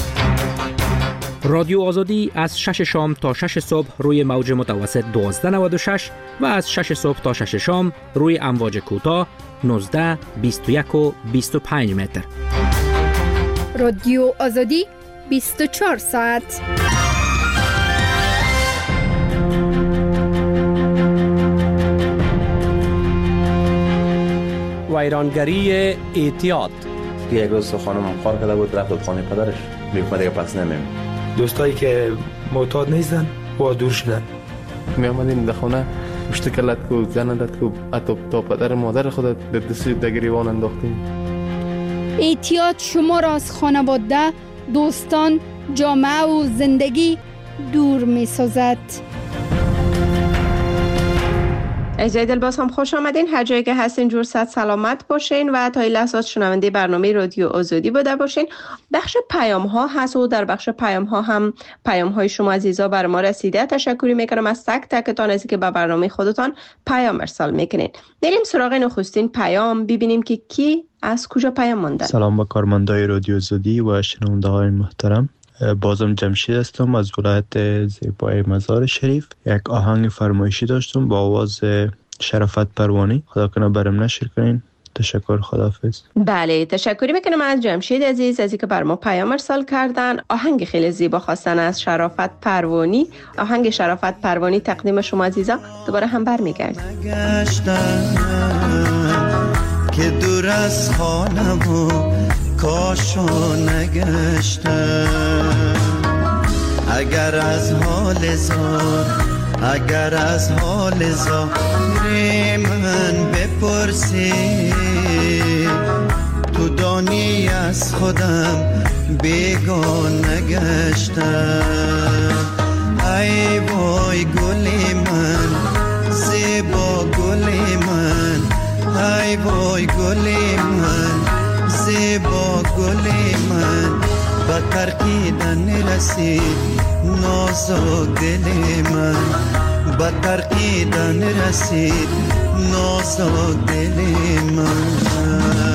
رادیو آزادی از 6 شام تا 6 صبح روی موج متوسط 1296 و از 6 صبح تا 6 شام روی امواج کوتاه 19، 21 و 25 متر. رادیو آزادی 24 ساعت. ویرانگری اعتیاد. یک روز خانم کار کرده بود، رفت خانه پدرش، میگفت دیگه پس نمیم. دوستایی که معتاد نیستن و دور شدن. می آمدیم در خانه مشتکلت کو زندت کو حتی تا پدر مادر خودت در دست دگریوان انداختیم. اعتیاد شما را از خانواده، دوستان، جامعه و زندگی دور می سازد. عزیزای دلباز هم خوش آمدین. هر جایی که هستین جور صد سلامت باشین و تا این لحظات شنونده برنامه رادیو آزادی بوده باشین. بخش پیام ها هست و در بخش پیام ها هم پیام های شما عزیزا بر ما رسیده. تشکری میکنم از تک تکتان از اینکه به برنامه خودتان پیام ارسال میکنین. بریم سراغ نخستین پیام ببینیم که کی از کجا پیام مونده. سلام به کارمندای رادیو آزادی و شنونده های محترم. بازم جمشید هستم از ولایت زیبای مزار شریف. یک آهنگ فرمایشی داشتم با آواز شرافت پروانی. خدا کنه برم نشر کنین. تشکر، خداحافظ. بله، تشکری میکنم از جمشید عزیز از اینکه بر ما پیام ارسال کردن. آهنگ خیلی زیبا خواستن از شرافت پروانی. آهنگ شرافت پروانی تقدیم شما عزیزا. دوباره هم برمیگردیم. که دور از خانه و کاشو نگشتم، اگر از حال زار من بپرسی، تو دانی از خودم بیگانه گشتم. ای وای گلی من، زیبا گلی من، ای وای گلی من، زیبا گلی من، با ترکیدن رسید نازک دل من، با ترکیدن رسید نازک دل من.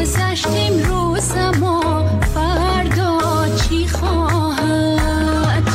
گذشتیم روز ما فردا چی خواهد.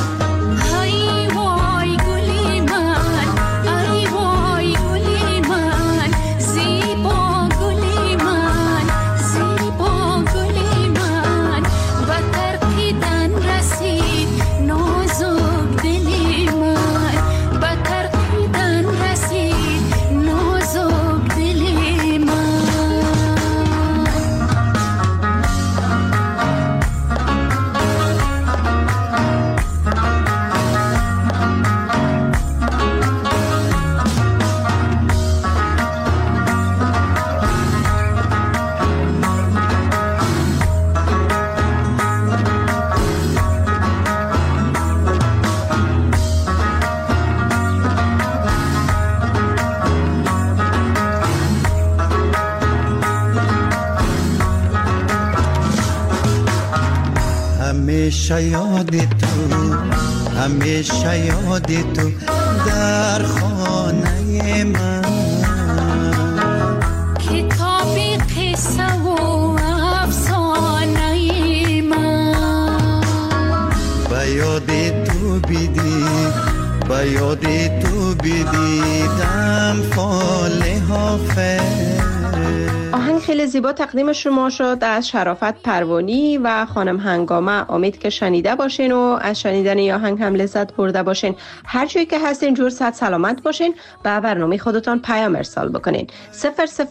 همیشه یاد تو، همیشه یاد تو در خانه من. کتابی قصه و افسانه من به یاد تو به یاد تو بدیدم فال حافظ. آهنگ خیلی زیبا تقدیم شما شد از شرافت پروانی و خانم هنگامه. امید که شنیده باشین و از شنیدن این آهنگ هم لذت برده باشین. هر جایی که هستین جور صحت سلامت باشین. به برنامه خودتان پیام ارسال بکنین 004202211240501.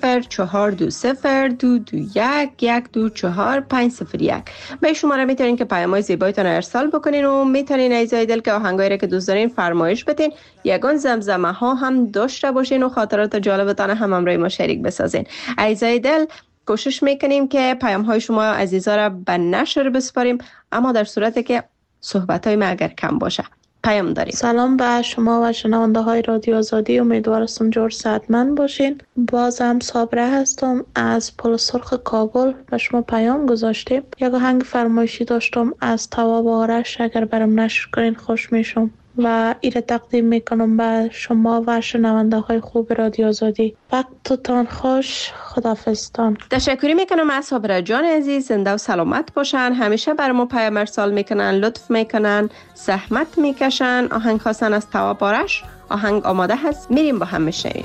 به شماره میتونین که پیام‌های زیبایتان ارسال بکنین و میتونین عزیزای دل که آهنگایی را که دوست دارین فرمایش بدین. یگان زمزمه ها هم داشته باشین و خاطرات جالبتان هم همراه ما شریک بسازین. عزیزای دل کوشش میکنیم که پیام های شما عزیزا را به نشر بسپاریم، اما در صورتی که صحبت های ما اگر کم باشه. پیام داریم. سلام به شما و شنونده های رادیو آزادی، امیدوارم جور صحتمند باشین. بازم صابره هستم از پل سرخ کابل. به شما پیام گذاشتیم. یک آهنگ فرمایشی داشتم از تواب آرش، اگر برام نشر کنین خوش میشم و ایره تقدیم میکنم به شما و شنونده های خوب رادیو آزادی. وقتتان خوش، خداحافظتان. تشکر میکنم از صابره جان عزیز، زنده و سلامت باشن. همیشه بر ما پیام ارسال میکنن، لطف میکنن، زحمت میکشن. آهنگ خواستن از تواب آرش. آهنگ آماده هست، میریم با هم میشنویم.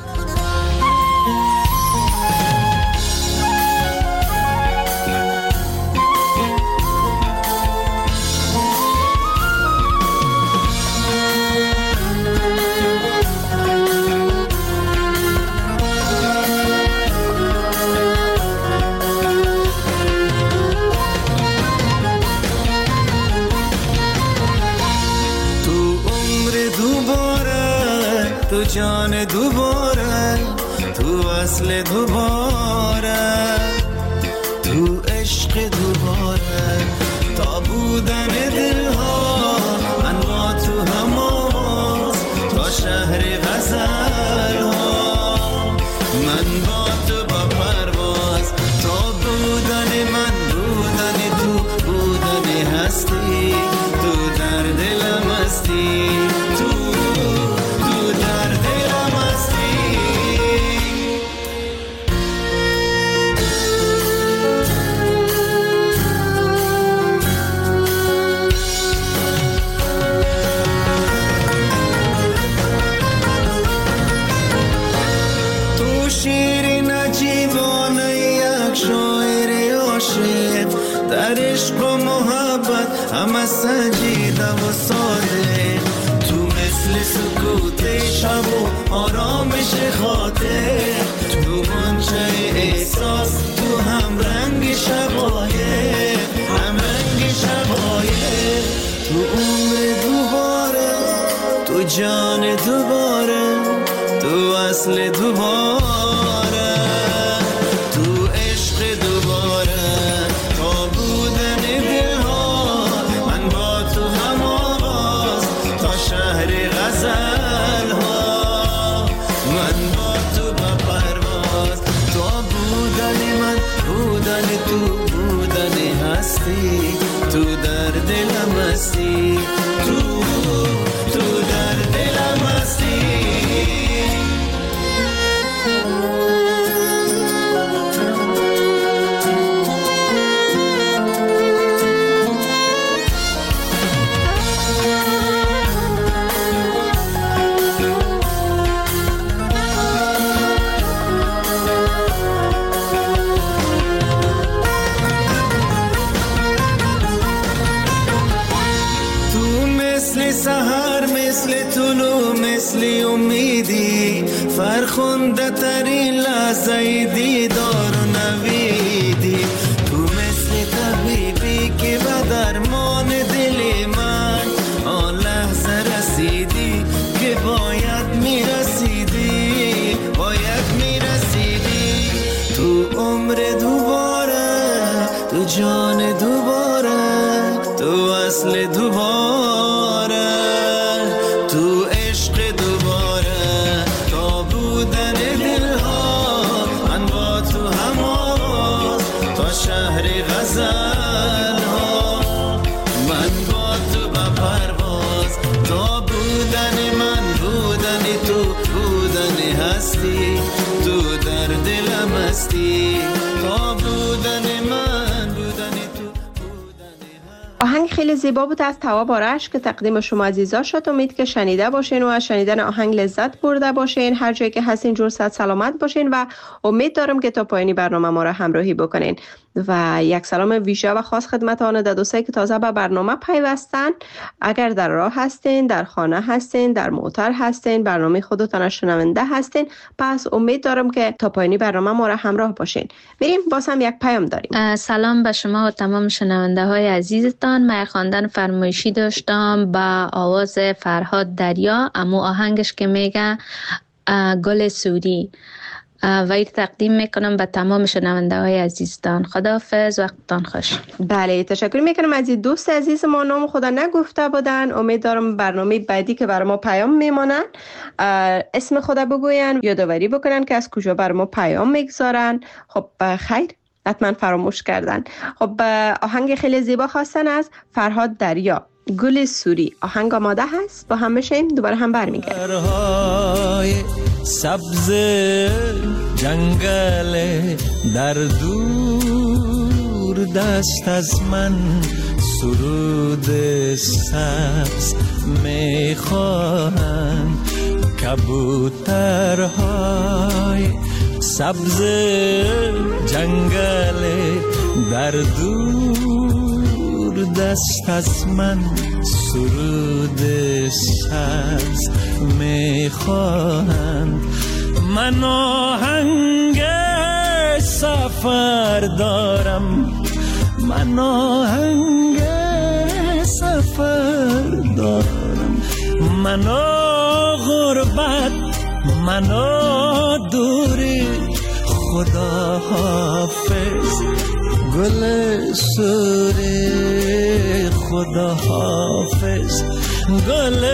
تو جان دوباره، تو اصل دوباره، تو عشق دوباره، تا بودن دلها من با تو هماز، تا شهر غزل ها من با تو با پرواز، تا بودن من بودن تو، بودن هستی، تو در دلم هستی، همه سنجیده و ساده، تو مثل سکوت شب و آرامش خاطر، تو منچه احساس، تو هم رنگ شقایق، هم رنگ شقایق، تو عمر دوباره، تو جان دوباره، تو اصل دوباره، تو عشق دوباره، تا بودن دلها شهر غزل ها من با تو با پرواز، تو بودن من بودن تو، بودن هستی، تو در دلم هستی، تو در دلم هستی. سحر مثل طلوع مثل امیدی، فرخنده ترین لحظه دیدار و نویدی، تو مثل طبیبی که به درمان دل من آن لحظه رسیدی که باید میرسیدی، باید میرسیدی، تو عمر دوباره، تو جان دوباره، تو اصل دوباره، تو عشق دوباره، تا بودن دلها من با تو هماز، تا شهر غزل ها آهنگ خیلی زیبا بود از تواب آرش که تقدیم شما عزیزا شد. امید که شنیده باشین و از شنیدن آهنگ لذت برده باشین. هر جایی که هستین جور صحت سلامت باشین و امید دارم که تا پایانی برنامه ما را همراهی بکنین. و یک سلام ویژه و خاص خدمت آن دوستایی که تازه به برنامه پیوستن. اگر در راه هستین، در خانه هستین، در موتر هستین، برنامه خودتان شنونده هستین، پس امید دارم که تا پایانی برنامه ما را همراه باشین. بریم باز هم یک پیام داریم. سلام به شما و تمام شنونده های عزیزتان. من خواندن فرمایشی داشتم با آواز فرهاد دریا، امو آهنگش که میگه گل سوری، و این تقدیم میکنم به تمام شنونده های عزیزتان. خداحافظ، وقتتان خوش. بله، تشکر میکنم از این دوست عزیز ما. نام خدا نگفته بودن. امید دارم برنامه بعدی که برای ما پیام میمانن اسم خدا بگوین، یادآوری بکنن که از کجا برای ما پیام میگذارن. خب خیر، حتما فراموش کردن. خب آهنگ خیلی زیبا خواستن از فرهاد دریا، گل سوری. آهنگ آماده هست، با هم بشیم دوباره هم برمیگردیم. سبز جنگل در دور دست از من سرود سبز میخواهند. کبوترهای سبز جنگل در دور دست از من سرود سبز میخواهند. من آهنگ سفر دارم، من آهنگ سفر دارم، من غربت، من دوری. خدا حافظ گل سوری، خدا حافظ گل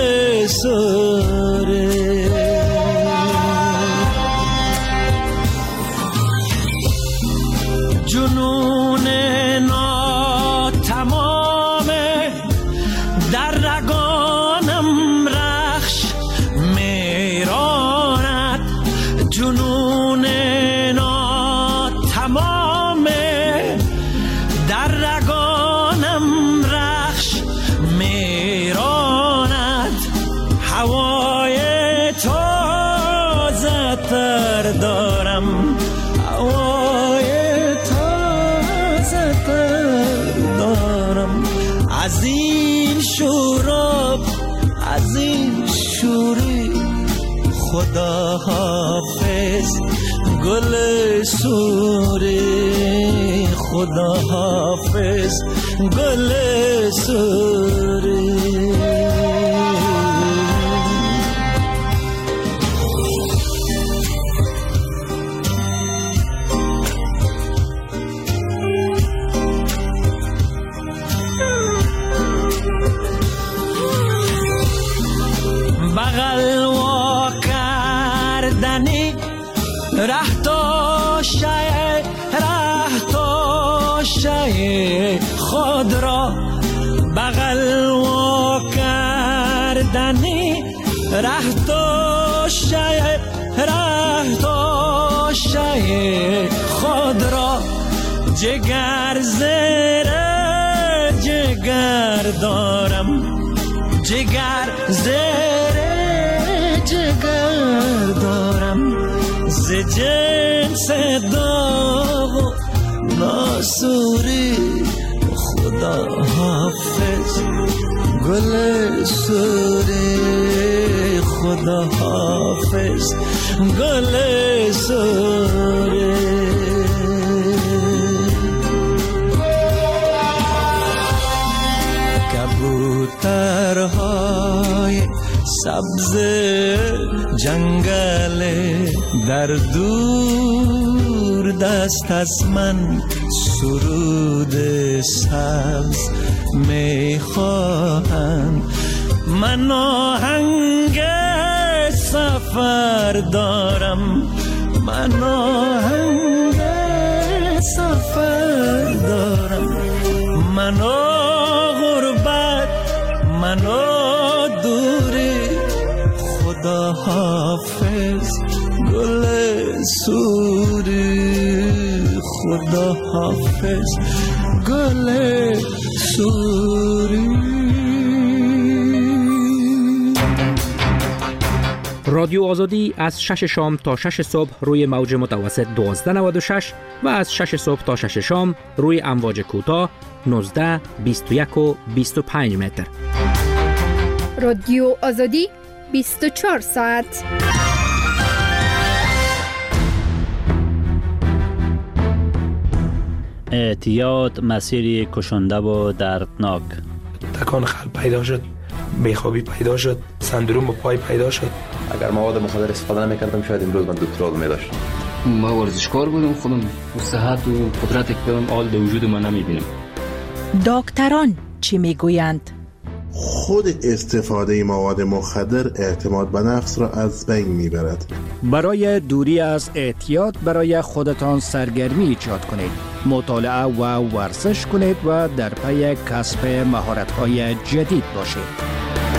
سوری. جنون ناتمامه در رگانم رخش میراند. جنون ناتمامه در رگانم رخش میراند. هوای تازه تر دارم، هوای تازه تر دارم. از این شوراب، از این شوری. خدا حافظ گل سوری، خدا حافظ گل سوری. بغل وا کردنی ره توشه، ره توشه خود را. بغل وا کردنی ره توشه، ره توشه خود را. جگر زیر جگر دارم، جگر زیر جگر دارم. ز جنس داغ و ناسوری. خدا حافظ گل سوری، خدا حافظ گل سوری. کبوترهای سبز جنگل در دور دست از من سرود سبز میخواهند. من آهنگ سفر دارم، من آهنگ سفر دارم. من غربت، من دوری. خدا حافظ گل سوری، خدا حافظ گل سوری. رادیو آزادی از 6 شام تا 6 صبح روی موج متوسط 1296 و از 6 صبح تا 6 شام روی امواج کوتاه 19، 21 و 25 متر. رادیو آزادی 24 ساعت. اعتیاد مسیری کشنده و دردناک. تکان قلب پیدا شد، بیخوابی پیدا شد، سندروم پای پیدا شد. اگر مواد مخدر استفاده نمی‌کردم شاید امروز من دکترا می‌داشتم. ما ورزشکار بودم، خودم صحت و قدرت که دارم آل در وجود من نمی‌بینم. دکتران چی میگویند؟ خود استفاده مواد مخدر اعتماد به نفس را از بین میبرد. برای دوری از اعتیاد برای خودتان سرگرمی ایجاد کنید. مطالعه و ورزش کنید و در پی کسب مهارت‌های جدید باشید.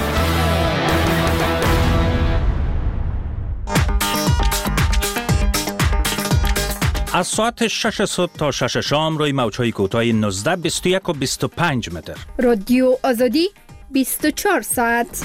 از ساعت 6 صبح تا 6 شام روی موج‌های کوتاه 19، 21 و 25 متر. رادیو آزادی 24 ساعت.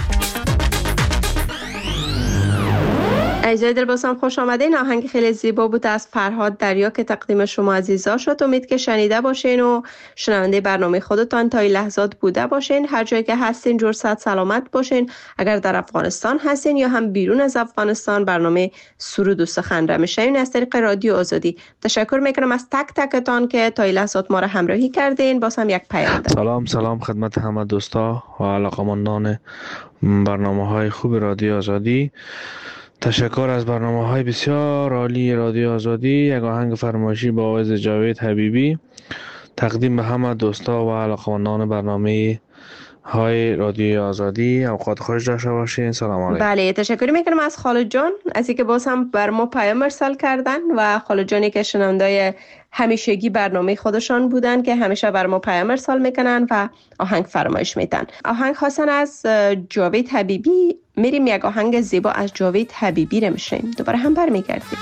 عزیزای دلباسان خوش آمدین. آهنگ خیلی زیبا بود از فرهاد دریا که تقدیم شما عزیزا شد. امید که شنیده باشین و شنونده برنامه خودتان تا این لحظات بوده باشین. هر جایی که هستین جور صحت سلامت باشین. اگر در افغانستان هستین یا هم بیرون از افغانستان برنامه سرود و سخن را میشنوین از طریق رادیو آزادی. تشکر میکنم از تک تکتان که تا این لحظات ما را همراهی کردین. باز هم یک پیام دارم. سلام خدمت همه دوستا و علاقمندان برنامه‌های خوب رادیو آزادی. تشکر از برنامه‌های بسیار عالی رادیو آزادی. یک آهنگ فرمایشی با آواز جاوید حبیبی تقدیم به همه دوستا و علاقمندان برنامه های رادیو آزادی. اوقات خوش داشته باشین. سلام علیکم. بله تشکر میکنم از خاله جان از اینکه باز هم بر ما پیام ارسال کردن و خاله جانی که شنونده همیشگی برنامه خودشان بودن که همیشه بر ما پیام ارسال میکنن و آهنگ فرمایش میتن. آهنگ خواستن از جاوید حبیبی. میریم یک آهنگ زیبا از جاوید حبیبی رو میشنیم. دوباره هم برمیگردیم.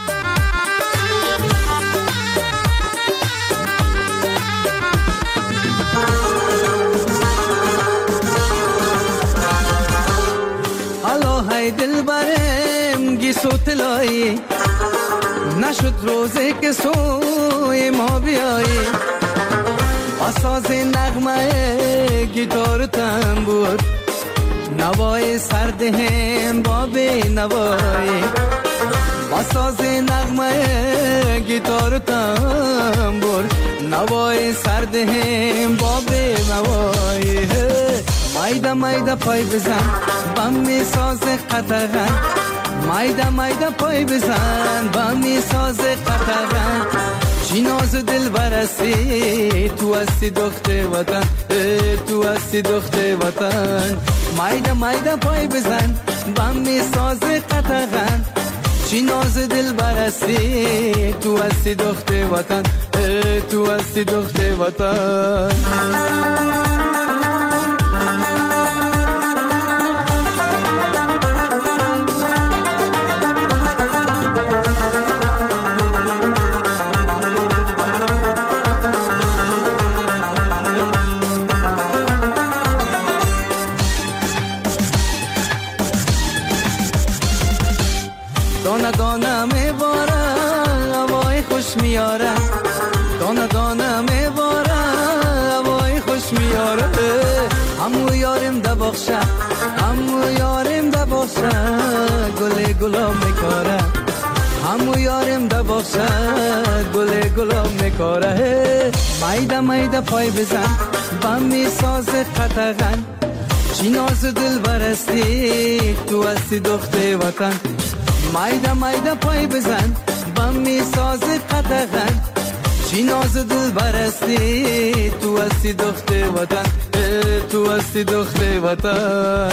های دل برم گیسو تلایی نشد روزی که سوی ما بیایی اساس نغمه گیتار تنبور نوای سرد هم بابی نوایی اساس نغمه گیتار تنبور نوای سرد هم بابی نوایی مایده مایده پای بزن بم می ساز قطغن مایده مایده پای بزن بم می ساز قطغن چی ناز دل برستی تو هستی دخت وطن تو هستی دخت وطن مایده مایده پای بزن بم می ساز قطغن چی ناز دل برستی تو هستی دخت وطن تو هستی دخت وطن دانه دانه میباره هوای خوش میاره دانه دانه میباره هوای خوش میاره همو یارم ده بخشه همو یارم ده بخشه گل گلاب میکاره همو یارم ده بخشه گل گلاب میکاره مایده مایده پای بزن بم میساز قطغن چی ناز دل برستی تو هستی دخت وطن مایده مایده پای بزن بم میساز قطغن چی ناز دل برستی تو هستی دخت وطن تو هستی دخت وطن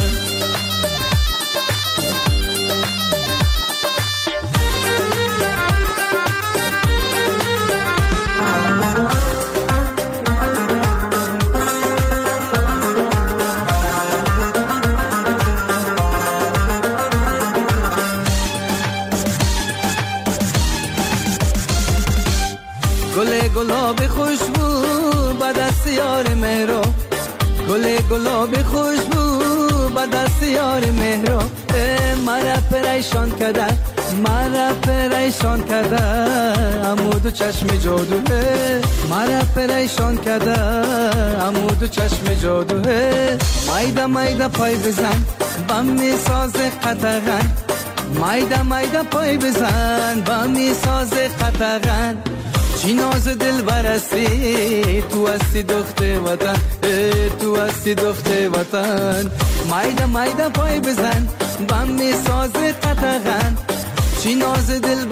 گل گلاب خوشبو با دست یار میرو گل گلاب خوشبو با دست یار مهرو مرا پریشان کرده مرا پریشان کرده عمود چشم جادو مرا پریشان کرده عمود چشم جادو مایده مایده پای بزن بم می ساز قطغن مایده مایده پای بزن بم می ساز قطغن چی ناز دل برستی تو هستی دخت وطن تو هستی دخت وطن مایده مایده پای بزن بم می ساز قطغن چی ناز دل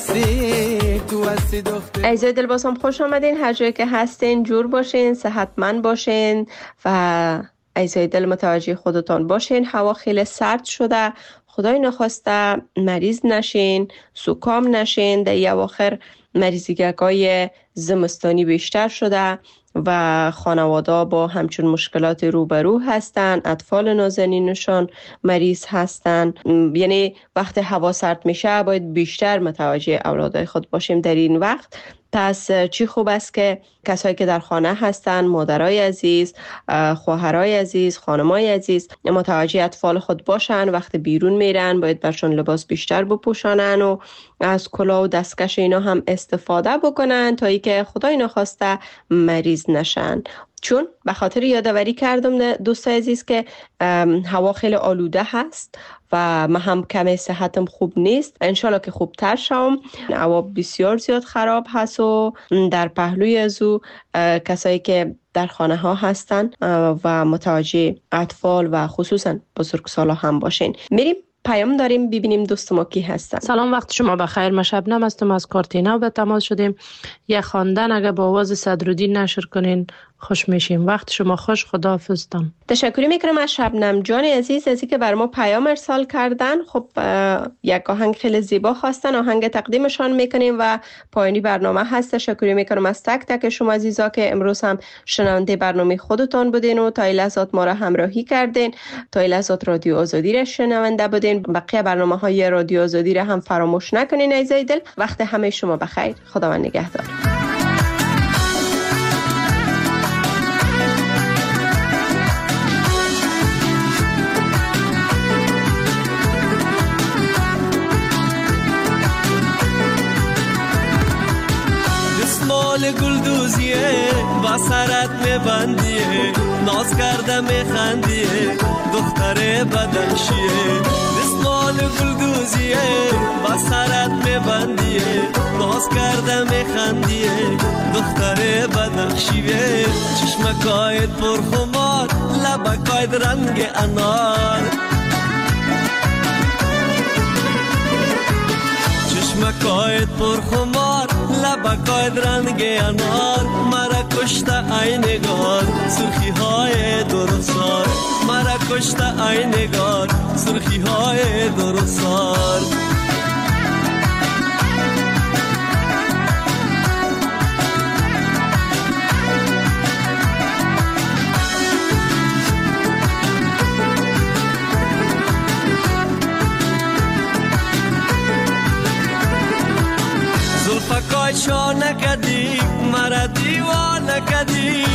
برستی تو هستی دخت. عزیزای دل بازم خوش آمدین، هر جایی که هستین جور باشین، صحتمند باشین و عزیزای دل متوجه خودتان باشین. هوا خیلی سرد شده، خدای نخواسته مریض نشین، زکام نشین. در این اواخر مریضی‌های زمستانی بیشتر شده و خانواده با همچون مشکلات روبرو هستند. اطفال نازنینشان مریض هستند. یعنی وقت هوا سرد میشه باید بیشتر متوجه اولادای خود باشیم در این وقت. پس چی خوب است که کسایی که در خانه هستند، مادرای عزیز، خواهرای عزیز، خانمای عزیز متوجه اطفال خود باشن. وقت بیرون میرن باید برشون لباس بیشتر بپوشانن و از کلاه و دستکش اینا هم استفاده بکنن تا ای که خدای نخواسته مریض نشن. چون به خاطر یادآوری کردم دوستای عزیز که هوا خیلی آلوده هست و من هم کمی صحتم خوب نیست. انشالله که خوبتر شم. هوا بسیار زیاد خراب هست و در پهلوی از او کسایی که در خانه ها هستن و متوجه اطفال و خصوصا بزرگسالا هم باشین. میریم پیام داریم ببینیم دوست ما کی هستن. سلام، وقت شما بخیر. من شبنم هستم از کارتینا به تماس شدیم. یه خواندن اگه با آواز صدرالدین نشر کنین خوش میشیم. وقت شما خوش، خداحافظتان. تشکر میکنم از شبنم جان عزیز از اینکه بر ما پیام ارسال کردن. خب یک آهنگ خیلی زیبا خواستن، آهنگ تقدیمشان میکنیم و پایانی برنامه هست. تشکر میکنم از تک تک شما عزیزا که امروز هم شنونده برنامه خودتان بودین و تا این لحظات ما را همراهی کردین، تا این لحظات رادیو آزادی را شنونده بودین. بقیه برنامه های رادیو آزادی را هم فراموش نکنین عزیزای دل. وقت همه شما بخیر. خداوند نگهدار. مال گلدوزیه با سرت میبندیه ناز کرده میخندیه دختر بدنشیه دستمال گلدوزیه با سرت میبندیه ناز کرده میخندیه دختر بدنشیه چشمکایت پرخمار لبکایت رنگ انار چشمکایت پرخمار لبکایت رنگ انار مرا کشته ای نگار سرخی های درسار مرا کشته ای نگار سرخی های درسار زلفکای شانه کدی مرا دیوانه کدی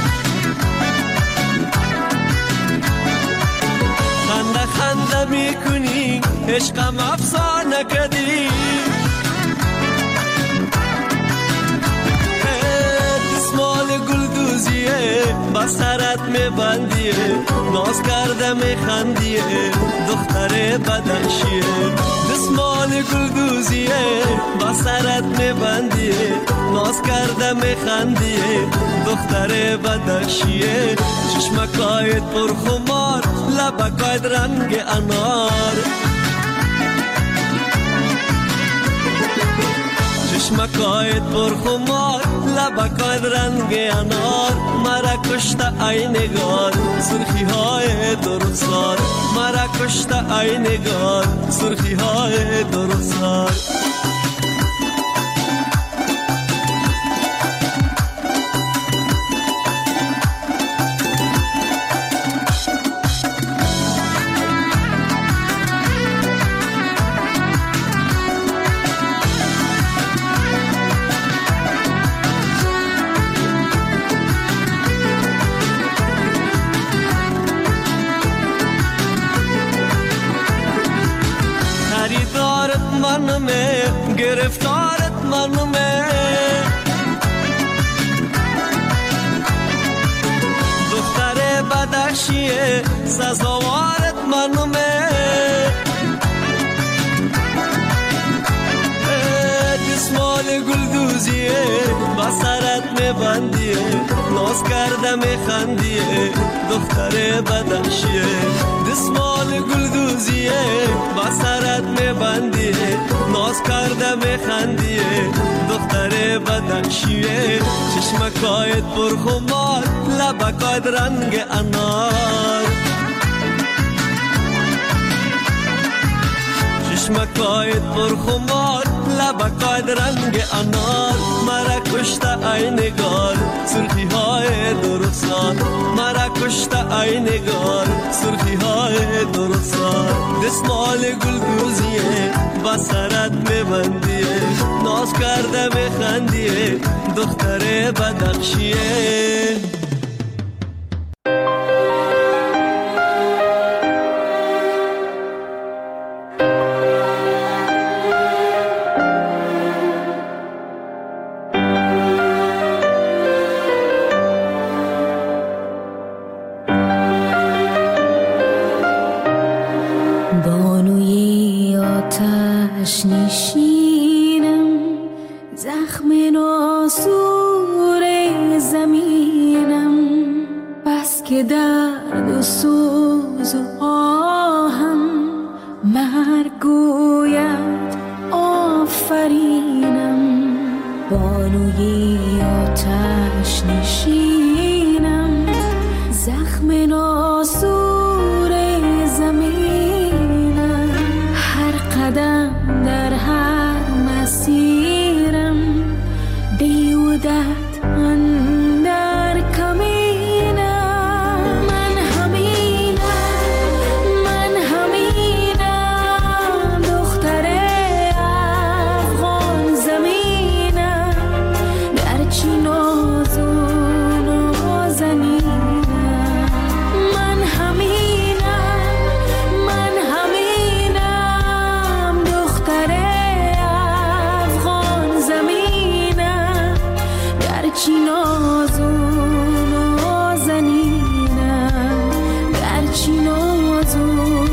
خنده خنده میکنی عشقم افسانه کدی دستمال گلدوزیه با سرت میبندیه ناز کرده میخندیه دختر بدنشیه دستمال گلدوزیه با سرت میبندیه ناز کرده میخندیه دختر بدنشیه چشمکایت پرخمار لبکایت رنگ انار چشمکایت پرخمار لبکایت رنگ انار مرا کشته ای نگار سرخی های درسار مرا کشته ای نگار سرخی های درسار گرفتارت منمه دختر بدخشیه سزاوارت منمه دسمال گلدوزیه بسرت میبندیه ناز کرده میخندیه دختر بدخشیه دسمال گلدوزیه بسرت میبندیه ناز کرده میخندیه دختر بدخشیه چشمکایت پرخمار لبکایت رنگ انار چشمکایت پرخمار لبکایت رنگ انار مرا کشته ای نگار سرخی های درخسار مرا کشته ای نگار سرخی های درخسار دسمال گلدوزیه بسرت میبندیه ناز کرده میخندیه دختر بدخشیه نشینم زخم ناسور زمینم بس که درد و سوز و آهم مرگ گوید آفرینم بانوی آتش نشینم زخم ناسور زمینم هر قدم در هر مسیرم بیودت اندر کمینم من همینم دختر افغان زمینم گرچه ناز و نازنینم من همینم دختر افغان زمینم گرچه ناز و نازنینم گرچه ناز و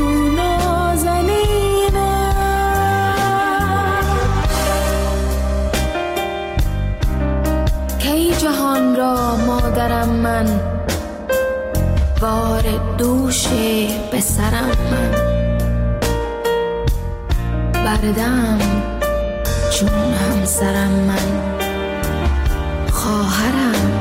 نازنینم کی جهان را مادرم من بار دوش پسرم من بردم چون همسرم من خواهرم